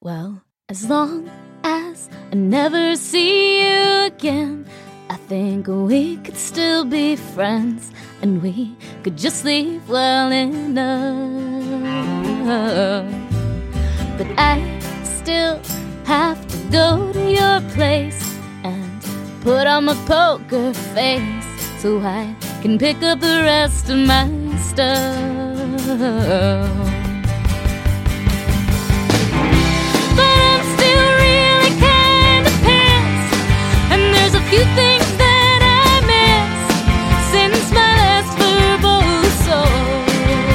Well, as long as I never see you again, I think we could still be friends, and we could just leave well enough. But I still have to go to your place and put on my poker face so I can pick up the rest of my stuff. Few things that I missed since my last verbal soul.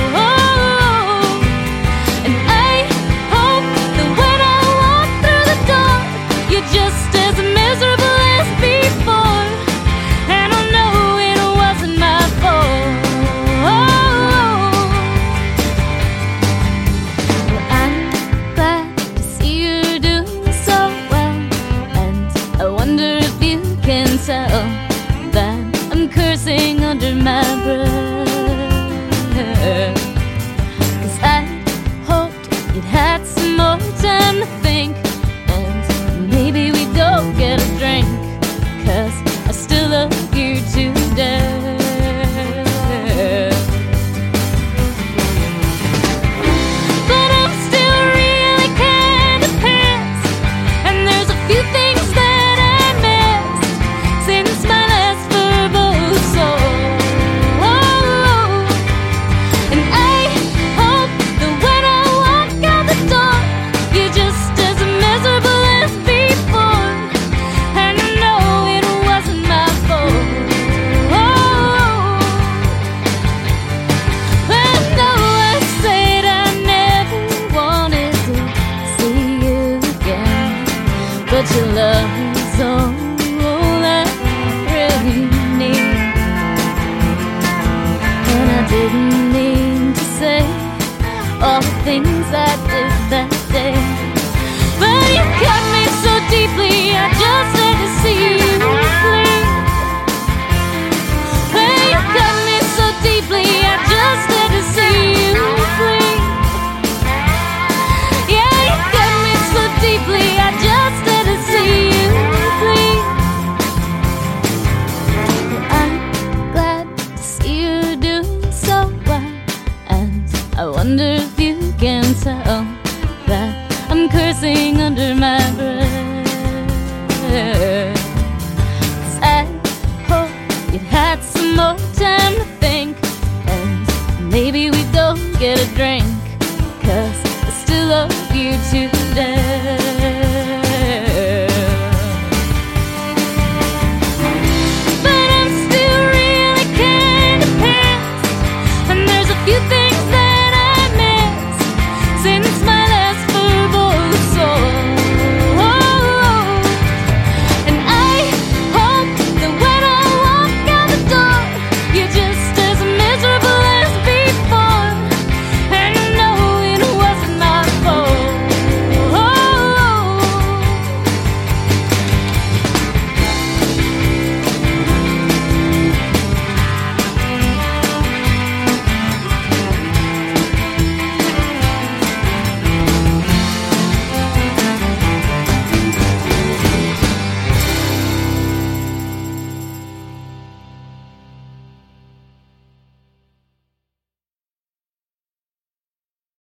And I hope that when I walk through the door, you're just as miserable as before. And I know it wasn't my fault. Well, I'm glad to see you doing so well, and I wonder if you can tell that I'm cursing under my breath. 'Cause I hoped you'd had some more time to think, and maybe we go get a drink, 'cause I still love you to death. But I'm still really kind of pissed, and there's a few things that but your love is all I really need. And I didn't mean to say all the things I did that day, but you cut me so deeply I just had to see you bleed. Well, you cut me so deeply I just had to see you bleed. Yeah, you cut me so deeply I just had to see you bleed. Well, I'm glad to see you doing so well, and I wonder if you can tell that I'm cursing under my breath. 'Cause I hope you'd had some more time to think, and maybe we go get a drink, 'cause I still love you too.